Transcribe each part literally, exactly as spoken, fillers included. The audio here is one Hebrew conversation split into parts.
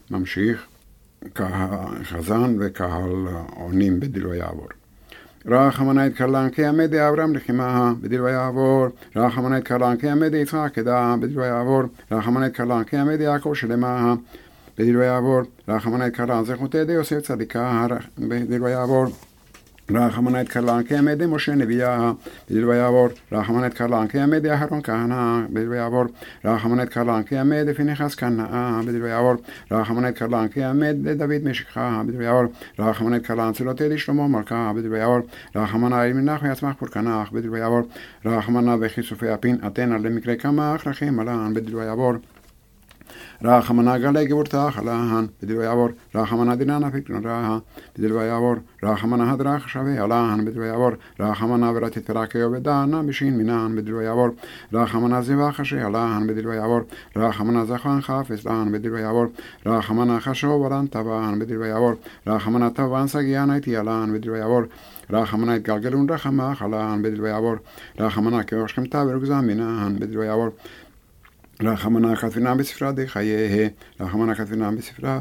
ממשיך, חזן וקהל עונים בדיל ויעבור. רחמנא יתקלן כעמדי אברהם לחימה בדיל ויעבור. רחמנא יתקלן כעמדי יצחק כדעה בדיל ויעבור. רחמנא יתקלן כעמדי יעקב שלמה בדיל ויעבור. רחמנא יתקלן זכותי דיוסף צדיקה בדיל ויעבור. רחמנא יתקלן כעמדי משה נביאה בדיל ויעבור. רחמנא יתקלן כעמדי אהרון כהנא בדיל ויעבור. רחמנא יתקלן כעמדי פינחס כנאה בדיל ויעבור. רחמנא יתקלן כעמדי דוד משכחה בדיל ויעבור. רחמנא יתקלן צלותי לשלמה מלכה בדיל ויעבור. רחמנא ימינך ויצמח פורקנך בדיל ויעבור. רחמנא וכיסופי אפין אתנה למקרה קמח רחם עלן בדיל ויעבור. רחמנא גלי גבורתך עלן בדיל ויעבור. רחמנא דיננה פיקנותך בדיל ויעבור. רחמנא הדרך שווה עלן בדיל ויעבור. רחמנא ורתית פרקי ובדענה בשין מינן בדיל ויעבור. רחמנא זבח חשי עלן בדיל ויעבור. רחמנא זכן חפש לן בדיל ויעבור. רחמנא חשו ורן טבן בדיל ויעבור. רחמנא טבן סגיין הייתי עלן בדיל ויעבור. רחמנא יתגלגלון רחמך עלן בדיל ויעבור. רחמנא כאושכמתה ורוגזם מינן בדיל ויעבור. רחמנא כתבינם בספרה דחייה. רחמנא כתבינם בספרה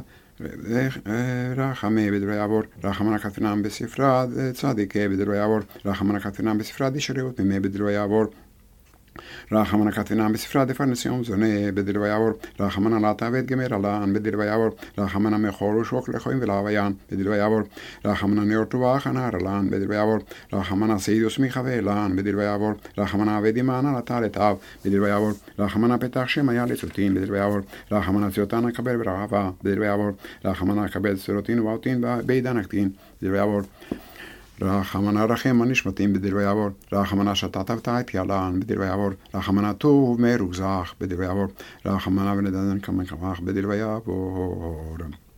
רחמי בדיל ויעבור. רחמנא כתבינם בספרה צדיקה בדיל ויעבור. רחמנא כתבינם בספרה דשריעות ממי בדיל ויעבור. רחמנא כתבינם בספרה דפרנסיום זונה בדיל ויעבור. רחמנא לא תעבד גמר עלן בדיל ויעבור. רחמנא מכור ושוק לחוים ולהוויין בדיל ויעבור. רחמנא נאור טובה חנר עלן בדיל ויעבור. רחמנא סעיד ושמיכה ואילן בדיל ויעבור. רחמנא עבד ימענה לטלת אב בדיל ויעבור. רחמנא פתח שם היה לצוטין בדיל ויעבור. רחמנא ציותנה קבל ברעבה בדיל ויעבור. רחמנא קבל צרוטין ואותין בעידן הקטין בדיל ויעבור. רחמנא רחם הנשמתים בדיל ויעבור. רחמנא שתת ותעתי עלן בדיל ויעבור. רחמנא טוב מרוגזך בדיל ויעבור. רחמנא ונדדן כמקמך בדיל ויעבור.